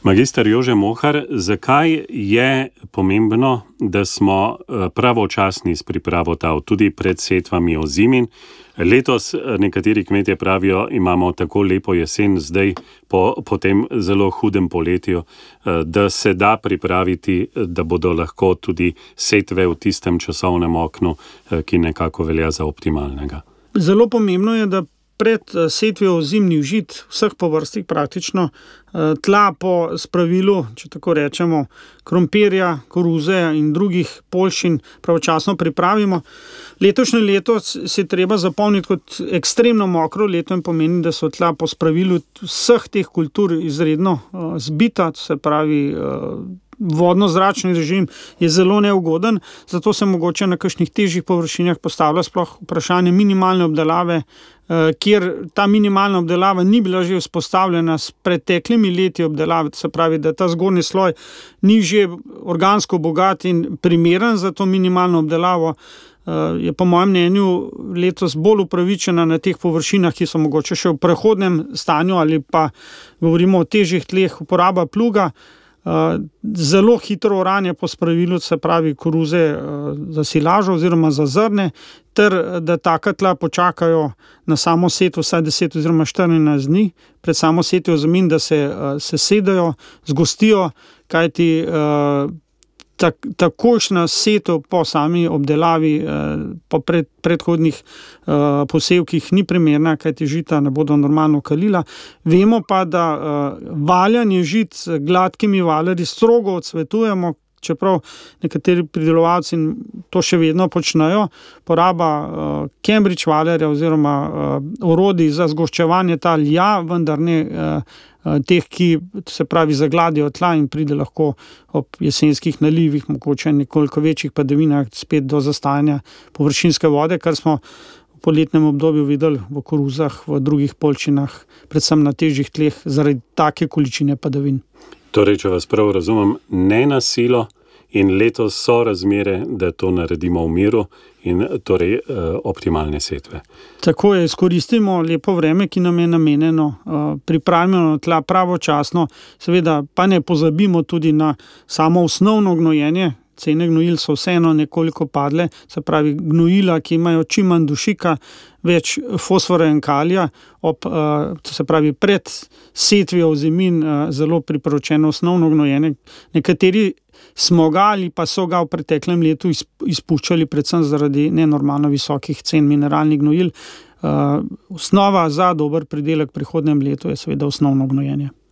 Magister Jože Mohar, zakaj je pomembno, da smo pravočasni s pripravo tal, tudi pred setvami ozimin? Letos nekateri kmetje pravijo, imamo tako lepo jesen zdaj po tem zelo hudem poletju, da se da pripraviti, da bodo lahko tudi setve v tistem časovnem oknu, ki nekako velja za optimalnega. Zelo pomembno je, da pred setvijo ozimnih žit vseh po vrstih praktično tla po spravilu, če tako rečemo, krompirja, koruze in drugih poljšin pravočasno pripravimo. Letošnje leto se treba zapomniti kot ekstremno mokro leto in pomeni, da so tla po spravilu vseh teh kultur izredno zbita, se pravi vodno-zračni režim je zelo neugoden, zato se mogoče na kakšnih težjih površinah postavlja sploh vprašanje minimalne obdelave, kjer ta minimalna obdelava ni bila že vzpostavljena s preteklimi leti obdelave, se pravi, da ta zgornji sloj ni že organsko bogat in primeren za to minimalno obdelavo, je po mojem mnenju letos bolj upravičena na teh površinah, ki so mogoče še v prehodnem stanju ali pa govorimo o težjih tleh, uporaba pluga, zelo hitro oranje po spravilu, se pravi koruze za silažo oziroma za zrne, ter da taka tla počakajo na samo setvo vsaj 10 oziroma 14 dni pred samo setvijo ozimin, da se sedajo, zgostijo, kajti takojšnja setev po sami obdelavi po predhodnih posevkih ni primerna, kajti žita ne bodo normalno kalila. Vemo pa, da valjanje žit z gladkimi valerji strogo odsvetujemo, čeprav nekateri pridelovalci to še vedno počnejo. Poraba Cambridge valerja oziroma orodij za zgoščevanje tal, vendar ne teh, ki se pravi zagladijo tla in pride lahko ob jesenskih nalivih, mogoče nekoliko večjih padavinah spet do zastajanja površinske vode, kar smo v poletnem obdobju videli v koruzah, v drugih poljšinah, predvsem na težjih tleh zaradi take količine padavin. Torej, če vas prav razumem, ne na silo in letos so razmere, da to naredimo v miru in torej optimalne setve. Tako je, izkoristimo lepo vreme, ki nam je namenjeno, pripravimo tla pravočasno, seveda pa ne pozabimo tudi na samo osnovno gnojenje. Cene gnojil so vseeno nekoliko padle, se pravi gnojila, ki imajo čim manj dušika, več fosfora in kalija, se pravi pred setvijo ozimin zelo priporočeno osnovno gnojenje. Nekateri smo ga ali pa so ga v preteklem letu izpuščali predvsem zaradi nenormalno visokih cen mineralnih gnojil. Osnova za dober pridelek v prihodnjem letu je seveda osnovno gnojenje.